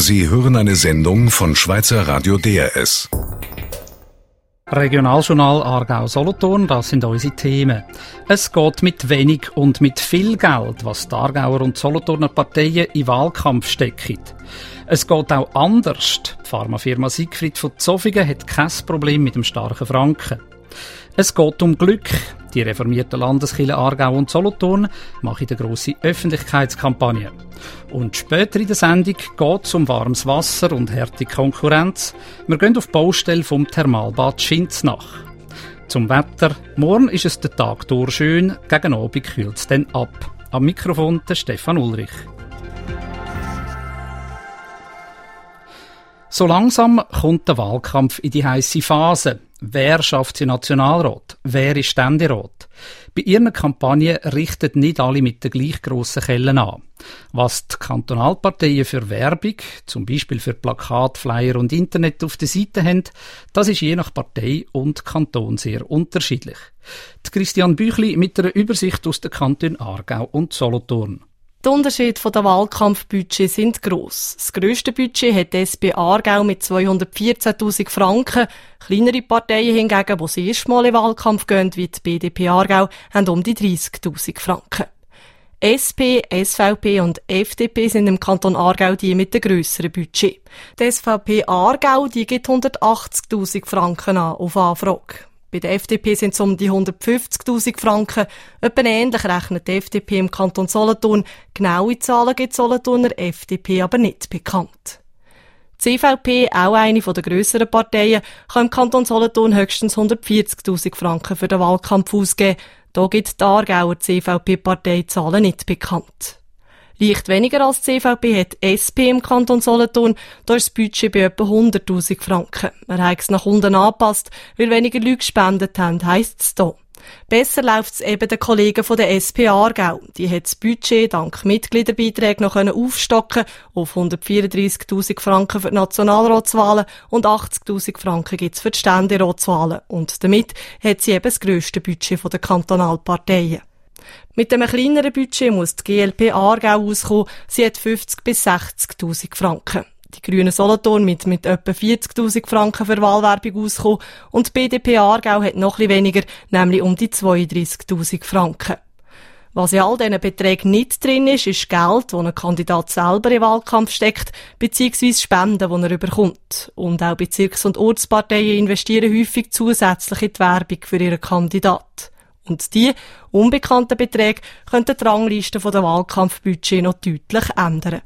Sie hören eine Sendung von Schweizer Radio DRS. Regionaljournal Aargau-Solothurn, das sind unsere Themen. Es geht mit wenig und mit viel Geld, was die Aargauer und Solothurner Parteien in Wahlkampf stecken. Es geht auch anders. Die Pharmafirma Siegfried von Zofingen hat kein Problem mit dem starken Franken. Es geht um Glück. Die reformierten Landeskirchen Aargau und Solothurn machen eine grosse Öffentlichkeitskampagne. Und später in der Sendung geht es um warmes Wasser und harte Konkurrenz. Wir gehen auf die Baustelle vom Thermalbad Schinznach. Zum Wetter. Morgen ist es der Tag durch schön, gegen Abend kühlt es dann ab. Am Mikrofon der Stefan Ulrich. So langsam kommt der Wahlkampf in die heisse Phase. Wer schafft sie Nationalrat? Wer ist Ständerat? Bei ihren Kampagnen richten nicht alle mit den gleich grossen Kellen an. Was die Kantonalparteien für Werbung, zum Beispiel für Plakat, Flyer und Internet auf der Seite haben, das ist je nach Partei und Kanton sehr unterschiedlich. Die Christian Büchli mit einer Übersicht aus den Kantonen Aargau und Solothurn. Die Unterschiede der Wahlkampfbudgets sind gross. Das grösste Budget hat die SP Aargau mit 214'000 Franken. Kleinere Parteien hingegen, die das erste Mal in den Wahlkampf gehen, wie die BDP Aargau, haben um die 30'000 Franken. SP, SVP und FDP sind im Kanton Aargau die mit dem grösseren Budget. Die SVP Aargau, die gibt 180'000 Franken an auf Anfrage. Bei der FDP sind es um die 150'000 Franken. Etwa ähnlich rechnet die FDP im Kanton Solothurn. Genaue Zahlen gibt Solothurner FDP aber nicht bekannt. Die CVP, auch eine der grösseren Parteien, kann im Kanton Solothurn höchstens 140'000 Franken für den Wahlkampf ausgeben. Da gibt die Aargauer CVP-Partei Zahlen nicht bekannt. Leicht weniger als die CVP hat die SP im Kanton Solothurn. Da ist das Budget bei etwa 100'000 Franken. Man hat es nach unten angepasst, weil weniger Leute gespendet haben, heisst es hier. Besser läuft es eben den Kollegen von der SP Aargau. Die hat das Budget dank Mitgliederbeiträgen noch aufstocken auf 134'000 Franken für die Nationalratswahlen und 80'000 Franken gibt es für die Ständeratswahlen. Und damit hat sie eben das grösste Budget der Kantonalparteien. Mit einem kleineren Budget muss die GLP Aargau auskommen. Sie hat 50'000 bis 60'000 Franken. Die Grünen Solothurn mit etwa 40'000 Franken für Wahlwerbung auskommen und die BDP Aargau hat noch etwas weniger, nämlich um die 32'000 Franken. Was in all diesen Beträgen nicht drin ist, ist Geld, das ein Kandidat selber in den Wahlkampf steckt, beziehungsweise Spenden, die er bekommt. Und auch Bezirks- und Ortsparteien investieren häufig zusätzlich in die Werbung für ihren Kandidat. Und die unbekannten Beträge könnten die Rangliste der Wahlkampfbudget noch deutlich ändern.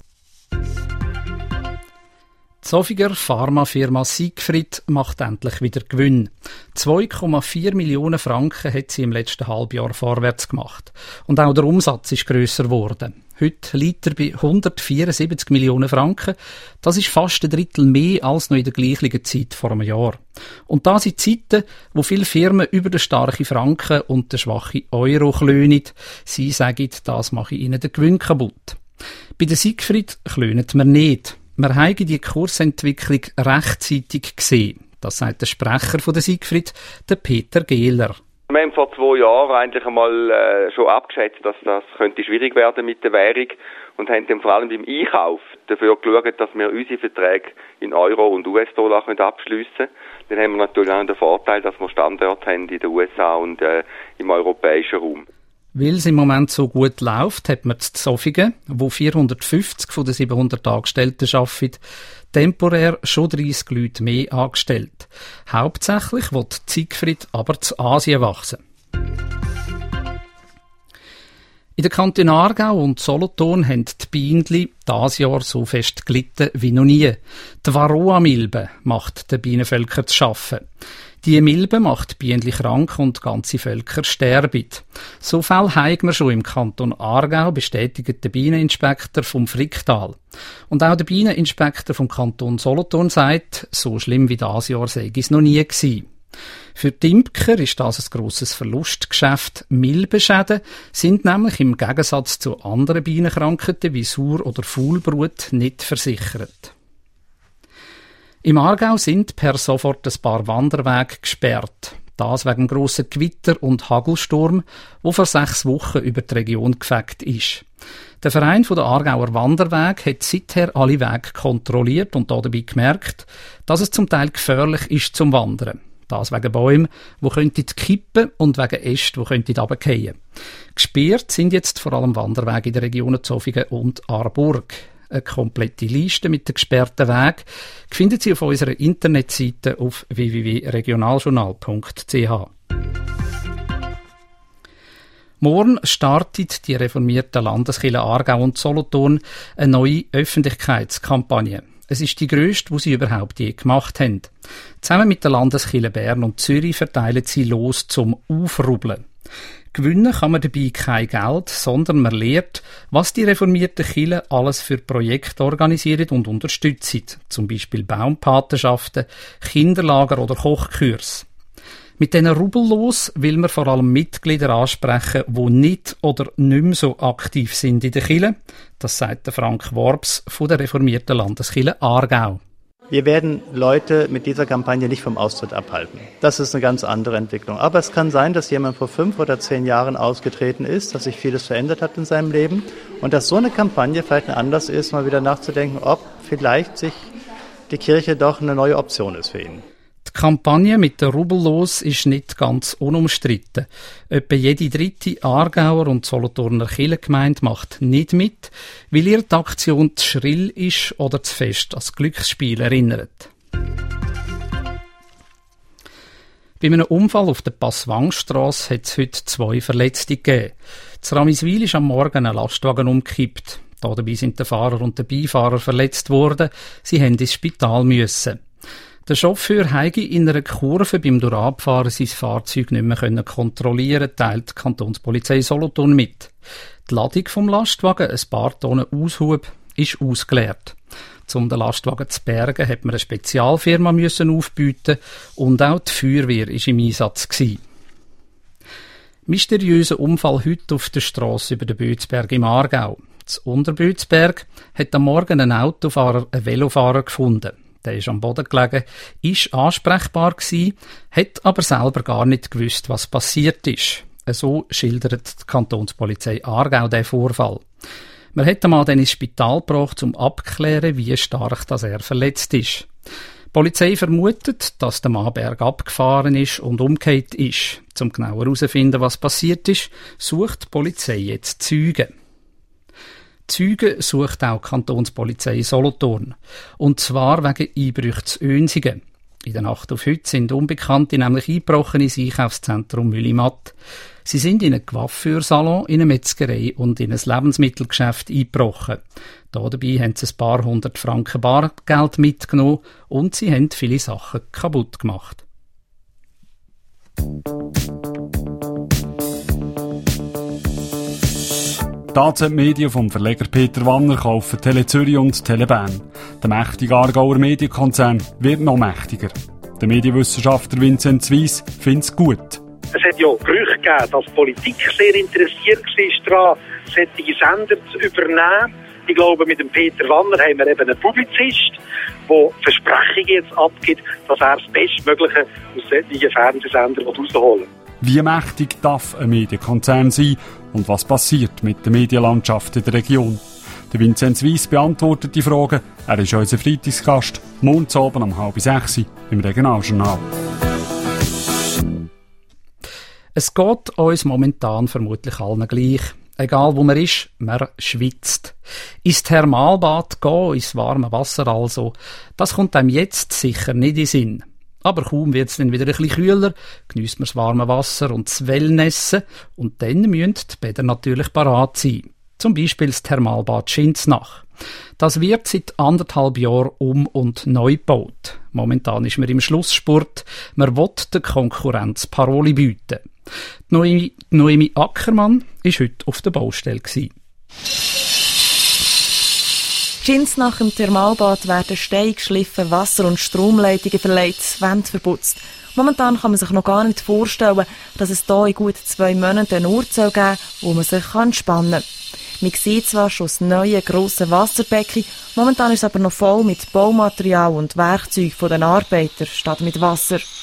Die Zofinger Pharmafirma Siegfried macht endlich wieder Gewinn. 2,4 Millionen Franken hat sie im letzten Halbjahr vorwärts gemacht. Und auch der Umsatz ist grösser geworden. Heute liegt er bei 174 Millionen Franken. Das ist fast ein Drittel mehr als noch in der gleichen Zeit vor einem Jahr. Und das sind Zeiten, wo viele Firmen über den starken Franken und den schwachen Euro klönen. Sie sagen, das mache ihnen den Gewinn kaputt. Bei der Siegfried klönen wir nicht. Wir haben die Kursentwicklung rechtzeitig gesehen. Das sagt der Sprecher von der Siegfried, der Peter Gehler. Wir haben vor 2 Jahren eigentlich einmal schon abgeschätzt, dass das könnte schwierig werden mit der Währung und haben dann vor allem beim Einkauf dafür geschaut, dass wir unsere Verträge in Euro und US-Dollar abschliessen können. Dann haben wir natürlich auch den Vorteil, dass wir Standorte haben in den USA und im europäischen Raum. Weil es im Moment so gut läuft, hat man in Zofingen, wo 450 von den 700 Angestellten arbeiten, temporär schon 30 Leute mehr angestellt. Hauptsächlich will die Siegfried aber zu Asien wachsen. In den Kantonen Aargau und Solothurn haben die Bienen dieses Jahr so fest gelitten wie noch nie. Die Varroa-Milbe macht den Bienenvölkern zu schaffen. Die Milbe macht Bienen krank und ganze Völker sterben. So viel haben wir schon im Kanton Aargau, bestätigt der Bieneninspektor vom Fricktal. Und auch der Bieneninspektor vom Kanton Solothurn sagt, so schlimm wie dieses Jahr sei es noch nie gewesen. Für die Imker ist das ein grosses Verlustgeschäft. Milbenschäden sind nämlich im Gegensatz zu anderen Bienenkrankheiten wie Sauer- oder Faulbrut nicht versichert. Im Aargau sind per sofort ein paar Wanderwege gesperrt. Das wegen dem grossen Gewitter und Hagelsturm, der vor 6 Wochen über die Region gefegt ist. Der Verein der Aargauer Wanderweg hat seither alle Wege kontrolliert und dabei gemerkt, dass es zum Teil gefährlich ist zum Wandern. Das wegen Bäumen, die kippen und wegen Ästen, die runterfallen. Gesperrt sind jetzt vor allem Wanderwege in den Regionen Zofingen und Aarburg. Eine komplette Liste mit den gesperrten Wegen findet Sie auf unserer Internetseite auf www.regionaljournal.ch. Morgen startet die reformierte Landeskirche Aargau und Solothurn eine neue Öffentlichkeitskampagne. Es ist die grösste, die sie überhaupt je gemacht haben. Zusammen mit den Landeskirchen Bern und Zürich verteilen sie los zum Aufrubbeln. Gewinnen kann man dabei kein Geld, sondern man lernt, was die reformierten Kirchen alles für Projekte organisieren und unterstützen. Zum Beispiel Baumpatenschaften, Kinderlager oder Kochkurse. Mit diesen Rubbellos will man vor allem Mitglieder ansprechen, die nicht oder nicht mehr so aktiv sind in der Kirche. Das sagt der Frank Worps von der reformierten Landeskirche Aargau. Wir werden Leute mit dieser Kampagne nicht vom Austritt abhalten. Das ist eine ganz andere Entwicklung. Aber es kann sein, dass jemand vor 5 oder 10 Jahren ausgetreten ist, dass sich vieles verändert hat in seinem Leben und dass so eine Kampagne vielleicht ein Anlass ist, mal wieder nachzudenken, ob vielleicht sich die Kirche doch eine neue Option ist für ihn. Die Kampagne mit der Rubbellos ist nicht ganz unumstritten. Etwa jede 3. Aargauer und Solothurner Kirchengemeinde macht nicht mit, weil ihr die Aktion zu schrill ist oder zu fest ans Glücksspiel erinnert. Bei einem Unfall auf der Passwangstrasse hat es heute 2 Verletzte gegeben. In Ramiswil ist am Morgen ein Lastwagen umgekippt. Dabei sind der Fahrer und der Beifahrer verletzt worden. Sie mussten ins Spital müssen. Der Chauffeur habe in einer Kurve beim Durchabfahren sein Fahrzeug nicht mehr kontrollieren, teilt die Kantonspolizei Solothurn mit. Die Ladung vom Lastwagen, ein paar Tonnen Aushub, ist ausgeleert. Um den Lastwagen zu bergen, hat man eine Spezialfirma aufbieten und auch die Feuerwehr war im Einsatz gewesen. Mysteriöser Unfall heute auf der Strasse über den Bötzberg im Aargau. Zu Unterbötzberg hat am Morgen ein Autofahrer einen Velofahrer gefunden. Der ist am Boden gelegen, ist ansprechbar gewesen, hat aber selber gar nicht gewusst, was passiert ist. So schildert die Kantonspolizei Aargau den Vorfall. Man hat den Mann dann ins Spital gebracht, um abzuklären, wie stark dass er verletzt ist. Die Polizei vermutet, dass der Mann bergab gefahren ist und umgekehrt ist. Um genauer herauszufinden, was passiert ist, sucht die Polizei jetzt Zeugen. Zeugen sucht auch die Kantonspolizei Solothurn. Und zwar wegen Einbrüchen zu Önsingen. In der Nacht auf heute sind Unbekannte nämlich eingebrochen ins Einkaufszentrum Mühlimatt. Sie sind in einen Coiffeursalon, in eine Metzgerei und in ein Lebensmittelgeschäft eingebrochen. Dabei haben sie ein paar 100 Franken Bargeld mitgenommen und sie haben viele Sachen kaputt gemacht. Die AZ-Medien vom Verleger Peter Wanner kaufen Tele Zürich und Tele Bern. Der mächtige Aargauer Medienkonzern wird noch mächtiger. Der Medienwissenschaftler Vinzenz Weiss findet es gut. Es hat ja Gerüchte gegeben, dass die Politik sehr interessiert war daran, solche Sender zu übernehmen. Ich glaube, mit dem Peter Wanner haben wir eben einen Publizist, der Versprechungen jetzt abgibt, dass er das Bestmögliche aus solchen Fernsehsendern rausholen will. Wie mächtig darf ein Medienkonzern sein und was passiert mit der Medienlandschaft in der Region? Der Vinzenz Weiss beantwortet die Fragen. Er ist unser Freitagsgast, morgens oben um 5:30 im Regionaljournal. Es geht uns momentan vermutlich allen gleich. Egal wo man ist, man schwitzt. Ins Thermalbad gehen, ins warme Wasser also, das kommt einem jetzt sicher nicht in den Sinn. Aber kaum wird es dann wieder ein bisschen kühler, geniesst man das warme Wasser und das Wellnessen und dann müssen die Bäder natürlich parat sein. Zum Beispiel das Thermalbad Schinznach. Das wird seit 1,5 Jahren und neu gebaut. Momentan ist man im Schlussspurt. Man will der Konkurrenz Paroli bieten. Die Noemi Ackermann war heute auf der Baustelle. Schinznach im Thermalbad werden Steine geschliffen, Wasser- und Stromleitungen verlegt, Wände verputzt. Momentan kann man sich noch gar nicht vorstellen, dass es hier in gut 2 Monaten einen Ort geben soll, wo man sich entspannen kann. Man sieht zwar schon das neue, grosse Wasserbecken, momentan ist es aber noch voll mit Baumaterial und Werkzeugen der Arbeiter statt mit Wasser.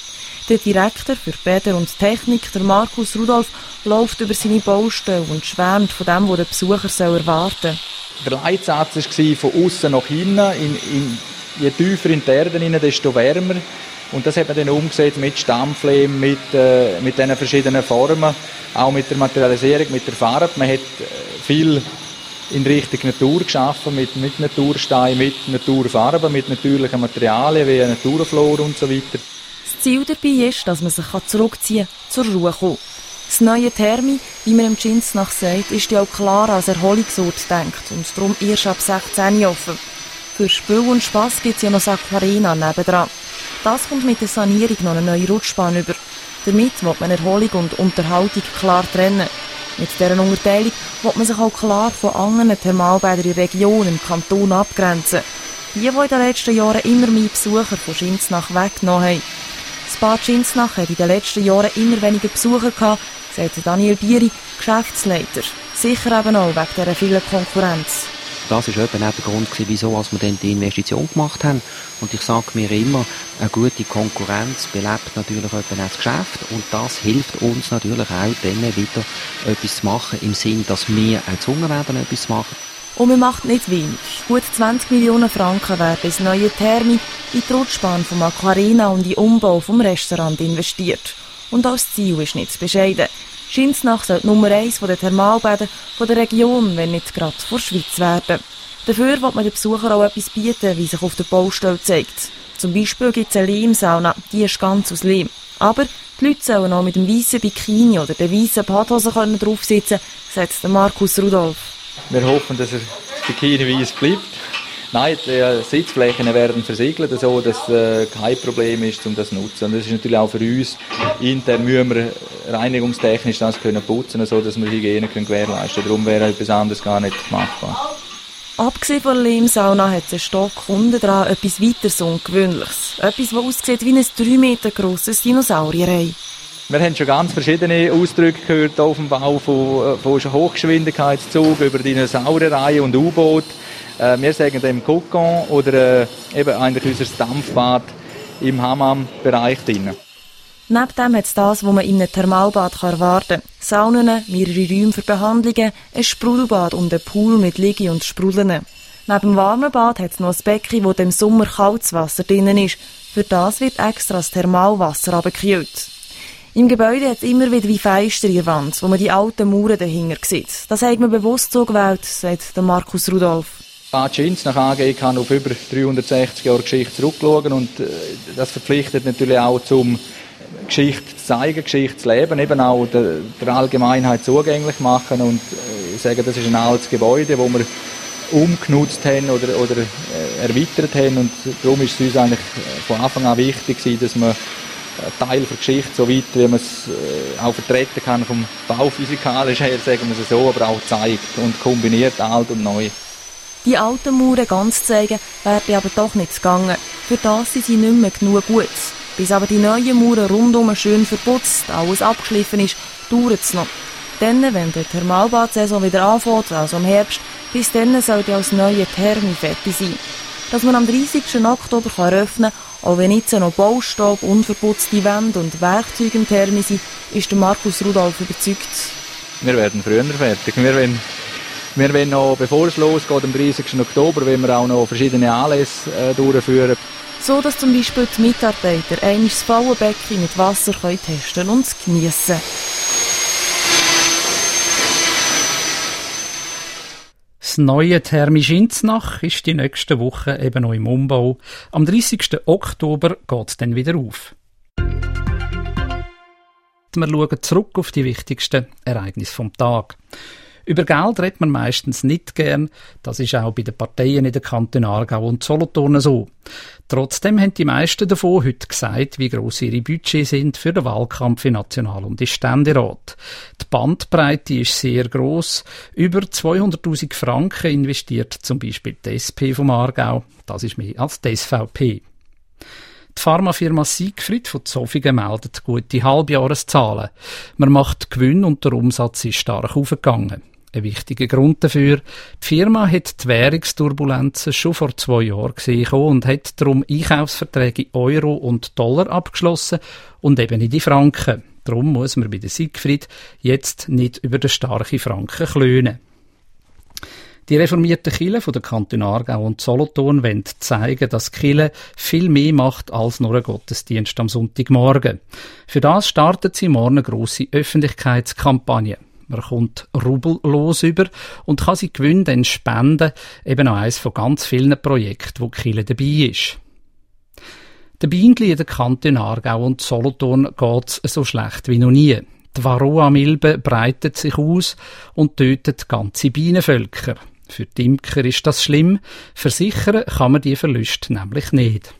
Der Direktor für Bäder und Technik, der Markus Rudolf, läuft über seine Baustelle und schwärmt von dem, was der Besucher erwarten soll. Der Leitsatz war von außen nach innen. Je tiefer in die Erde rein, desto wärmer. Und das hat man dann umgesetzt mit Stammlehm, mit diesen verschiedenen Formen, auch mit der Materialisierung, mit der Farbe. Man hat viel in Richtung Natur geschaffen, mit Naturstein, mit Naturfarben, mit natürlichen Materialien wie Naturflora und so weiter. Das Ziel dabei ist, dass man sich zurückziehen kann, zur Ruhe kommen. Das neue Thermi, wie man im Schinsnach sagt, ist ja auch klar als Erholungsort gedacht und darum erst ab 16 offen. Für Spiel und Spass gibt es ja noch das Aquarena nebendran. Das kommt mit der Sanierung noch eine neue Rutschbahn über. Damit will man Erholung und Unterhaltung klar trennen. Mit dieser Unterteilung will man sich auch klar von anderen Thermalbädern in der Region im Kanton abgrenzen. Die in den letzten Jahren immer mehr Besucher von Schinsnach weggenommen haben. Das Bad Schinsnach hat in den letzten Jahren immer weniger Besucher gehabt, sagt Daniel Bieri, Geschäftsleiter. Sicher eben auch wegen dieser vielen Konkurrenz. Das war eben auch der Grund, wieso wir dann die Investition gemacht haben. Und ich sage mir immer, eine gute Konkurrenz belebt natürlich eben auch das Geschäft. Und das hilft uns natürlich auch, dann wieder etwas zu machen, im Sinn, dass wir auch gezwungen werden, etwas zu machen. Und man macht nicht wenig. Gut 20 Millionen Franken werden ins neue Thermi, in die Rutschbahn vom Aquarena und in den Umbau vom Restaurant investiert. Und auch das Ziel ist nicht bescheiden. Schinsnach soll Nummer 1 der Thermalbäder der Region, wenn nicht gerade vor der Schweiz werden. Dafür will man den Besuchern auch etwas bieten, wie sich auf der Baustelle zeigt. Zum Beispiel gibt es eine Lehmsauna, die ist ganz aus Lehm. Aber die Leute sollen auch mit dem weißen Bikini oder der weißen Badhose draufsitzen können, sagt Markus Rudolf. Wir hoffen, dass das Bikini weiss bleibt. Nein, die Sitzflächen werden versiegelt, so dass kein Problem ist, um das zu nutzen. Und das ist natürlich auch für uns. Intern müssen wir reinigungstechnisch das können putzen, so dass wir Hygiene gewährleisten können. Darum wäre etwas anderes gar nicht machbar. Abgesehen von der Lehmsauna hat es einen Stock unten dran etwas weiteres Ungewöhnliches. Etwas, das aussieht wie ein 3 Meter grosses Dinosaurierei. Wir haben schon ganz verschiedene Ausdrücke gehört auf dem Bau von Hochgeschwindigkeitszug über Dinosaurierei und U-Boot. Wir sagen dem Kokon oder eben eigentlich unser Dampfbad im Hammam-Bereich drin. Neben dem hat es das, was man in einem Thermalbad erwarten kann. Saunen, mehrere Räume für Behandlungen, ein Sprudelbad und ein Pool mit Liege und Sprudeln. Neben dem warmen Bad hat es noch ein Becken, wo im Sommer kaltes Wasser drin ist. Für das wird extra das Thermalwasser abgekühlt. Im Gebäude hat es immer wieder wie Fenster in der Wand, wo man die alten Mauern dahinter sieht. Das hat man bewusst so gewählt, sagt Markus Rudolf. Bad Schinsnach AG kann auf über 360 Jahre Geschichte zurückschauen und das verpflichtet natürlich auch zum Geschichte zu zeigen, Geschichte zu leben, eben auch der Allgemeinheit zugänglich machen und ich sage, das ist ein altes Gebäude, das wir umgenutzt haben oder erweitert haben und darum ist es uns eigentlich von Anfang an wichtig gewesen, dass man Teil der Geschichte, so weit wie man es auch vertreten kann, vom Bauphysikalisch her, sagen wir es so, aber auch zeigt und kombiniert alt und neu. Die alten Mauern ganz zeigen, wäre aber doch nicht gegangen. Für das sind sie nicht mehr genug gut. Bis aber die neuen Mauern rundum schön verputzt, alles abgeschliffen ist, dauert es noch. Dann, wenn die Thermalbad-Saison wieder anfängt, also im Herbst, bis dann sollte auch das neue Thermi fertig sein. Dass man am 30. Oktober eröffnen kann, auch wenn jetzt noch Baustaub, unverputzte Wände und Werkzeuge im Thermi sind, ist der Markus Rudolf überzeugt. Wir werden früher fertig. Wir wollen noch, bevor es losgeht, am 30. Oktober, wollen wir auch noch verschiedene Anlässe durchführen. So dass zum Beispiel die Mitarbeiter einmal das Fallenbecken mit Wasser testen und geniessen. Das neue Thermi Schinsnach ist die nächste Woche eben noch im Umbau. Am 30. Oktober geht es dann wieder auf. Wir schauen zurück auf die wichtigsten Ereignisse vom Tag. Über Geld redet man meistens nicht gern. Das ist auch bei den Parteien in den Kantonen Aargau und Solothurn so. Trotzdem haben die meisten davon heute gesagt, wie gross ihre Budgets sind für den Wahlkampf in National- und in Ständerat. Die Bandbreite ist sehr gross. Über 200'000 Franken investiert zum Beispiel die SP vom Aargau. Das ist mehr als die SVP. Die Pharmafirma Siegfried von Zofingen meldet gute Halbjahreszahlen. Man macht Gewinn und der Umsatz ist stark aufgegangen. Ein wichtiger Grund dafür: die Firma hat die Währungsturbulenzen schon vor 2 Jahren gesehen und hat darum Einkaufsverträge in Euro und Dollar abgeschlossen und eben nicht in Franken. Darum muss man bei der Siegfried jetzt nicht über den starken Franken klönen. Die reformierten Kirchen von der Kanton Aargau und Solothurn wollen zeigen, dass die Kirche viel mehr macht als nur ein Gottesdienst am Sonntagmorgen. Für das startet sie morgen eine grosse Öffentlichkeitskampagne. Man kommt rubellos über und kann sie Gewinne dann spenden, eben an eines von ganz vielen Projekten, wo die Kirche dabei ist. Der Bienen in den Kanton Aargau und Solothurn geht's so schlecht wie noch nie. Die Varroa-Milbe breitet sich aus und tötet ganze Bienenvölker. Für die Imker ist das schlimm, versichern kann man die Verluste nämlich nicht.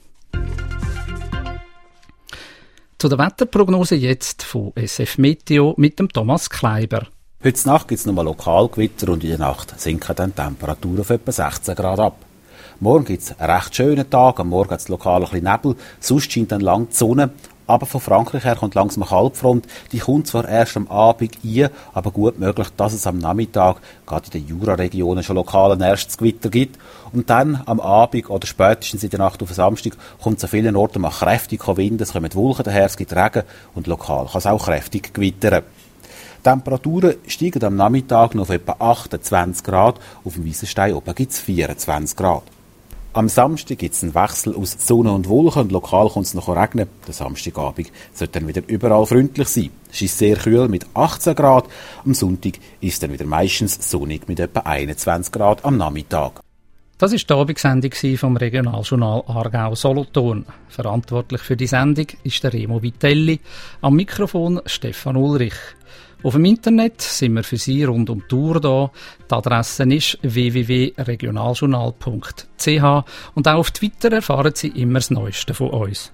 Zu der Wetterprognose jetzt von SF Meteo mit dem Thomas Kleiber. Heute Nacht gibt es nochmal Lokalgewitter und in der Nacht sinken dann die Temperaturen auf etwa 16 Grad ab. Morgen gibt es einen recht schönen Tag, am Morgen hat es lokal ein bisschen Nebel, sonst scheint dann lang die Sonne. Aber von Frankreich her kommt langsam eine Kaltfront. Die kommt zwar erst am Abend ein, aber gut möglich, dass es am Nachmittag gerade in den Jura-Regionen schon lokal ein erstes Gewitter gibt. Und dann am Abend oder spätestens in der Nacht auf den Samstag kommt es an vielen Orten mal kräftig Wind, es kommen Wolken daher, es gibt Regen und lokal kann es auch kräftig gewittern. Die Temperaturen steigen am Nachmittag noch auf etwa 28 Grad, auf dem Weissenstein oben gibt es 24 Grad. Am Samstag gibt es einen Wechsel aus Sonne und Wolken und lokal kommt es noch regnen. Der Samstagabend sollte dann wieder überall freundlich sein. Es ist sehr kühl mit 18 Grad. Am Sonntag ist es dann wieder meistens sonnig mit etwa 21 Grad am Nachmittag. Das war die Abendsendung vom Regionaljournal Aargau-Solothurn. Verantwortlich für die Sendung ist der Remo Vitelli. Am Mikrofon Stefan Ulrich. Auf dem Internet sind wir für Sie rund um die Tour da. Die Adresse ist www.regionaljournal.ch und auch auf Twitter erfahren Sie immer das Neueste von uns.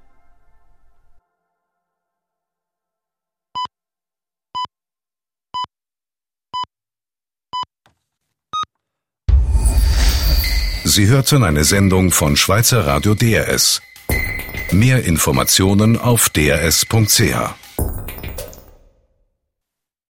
Sie hörten eine Sendung von Schweizer Radio DRS. Mehr Informationen auf drs.ch.